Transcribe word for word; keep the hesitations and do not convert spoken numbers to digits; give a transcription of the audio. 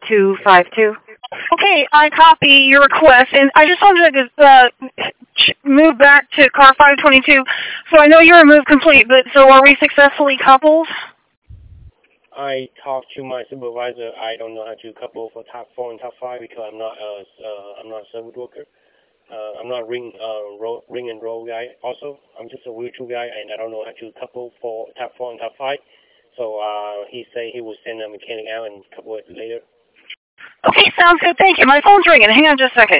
two five two. Okay, I copy your request, and I just wanted to uh, move back to car five twenty-two. So I know you're move complete, but so are we successfully coupled? I talked to my supervisor. I don't know how to couple for top four and top five because I'm not a uh, I'm not a service worker. Uh, I'm not a ring uh, roll, ring and roll guy. Also, I'm just a wheelchair guy, and I don't know how to couple for top four and top five. So uh, he said he will send a mechanic out and couple it later. Okay, sounds good. Thank you. My phone's ringing. Hang on just a second.